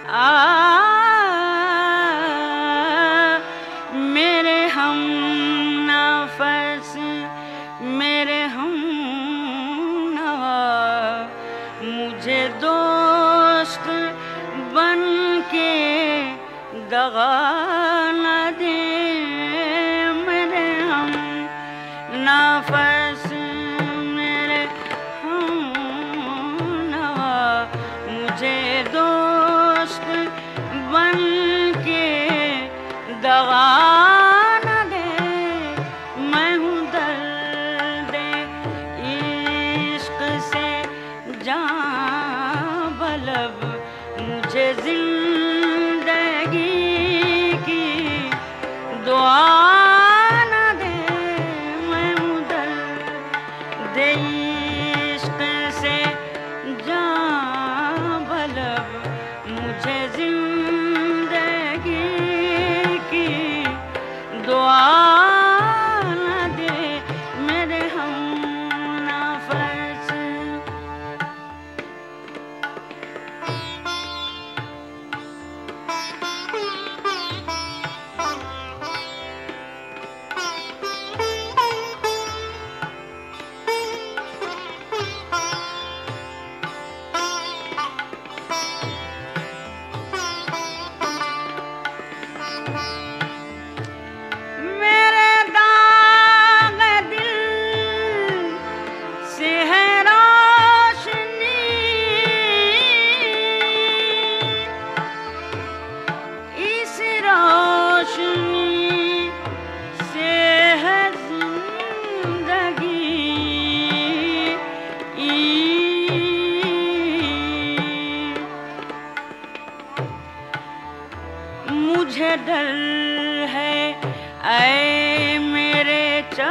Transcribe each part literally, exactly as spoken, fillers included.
आ मेरे हम नफस मेरे हम नवा मुझे दोस्त बन के दगा न दे। मेरे हम नफस मेरे हम नवा मुझे दोस्त बन के दगा न दे। मैं हूँ दर्द इश्क से जान बलब मुझे जिंदगी की दुआ न दे। मैं हूँ दर्द इश्क से जान बलब मुझे जिंदगी की दुआ न दे। मेरे हम नफस मेरे दाग दिल से है रोशनी। इस रोशनी से है जिंदगी। मुझे डर है ऐ मेरे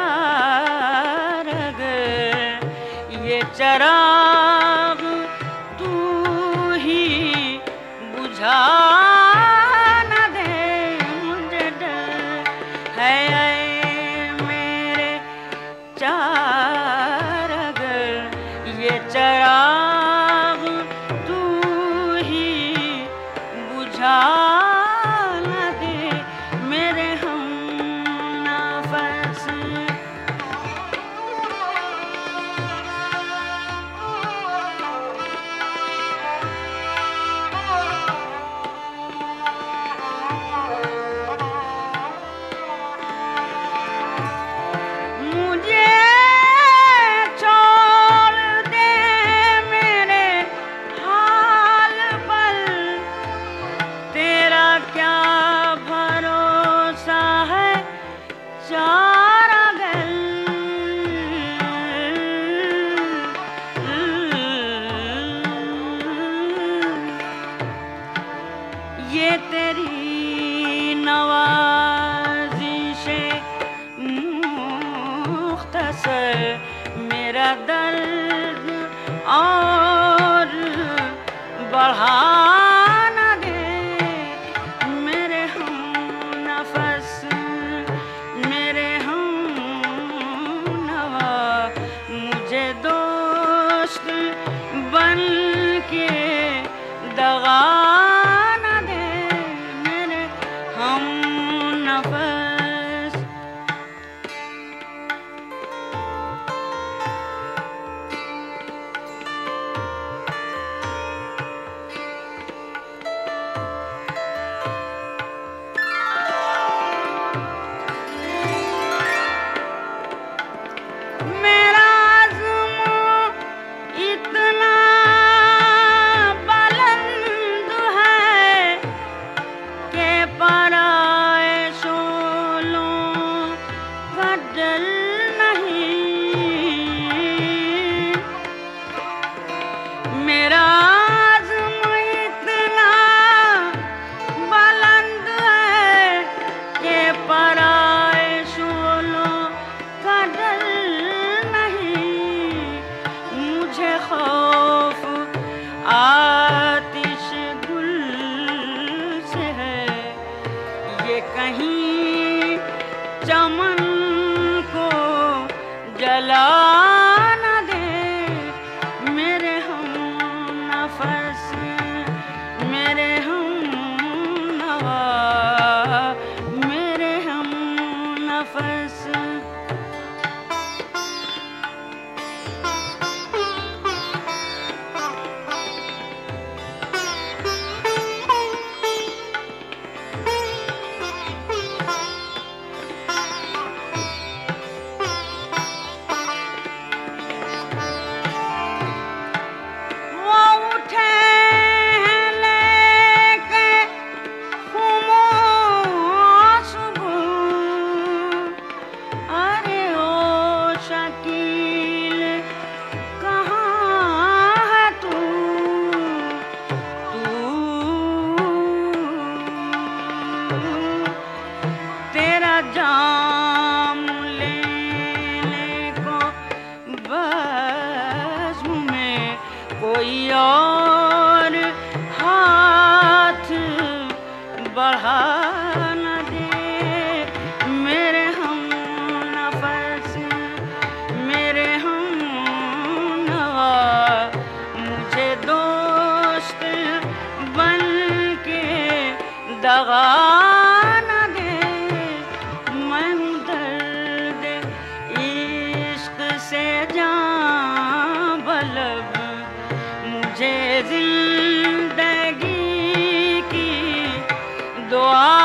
चारग ये चराग तू ही बुझा न दे। मुझे डर है ऐ मेरे चारग ये चराग तू ही बुझा न दे। मेरे हम नफस मुझे छोड़ दे मेरे हाल पर। तेरा क्या भरोसा है चारा गल। ये तेरी नवाज़िशे मुख्तसर मेरा दर्द और बढ़ा न दे। मेरे हम नफस मेरे हम नवा मुझे दोस्त बन के दगा न दे। मेरे हम नफस दुआ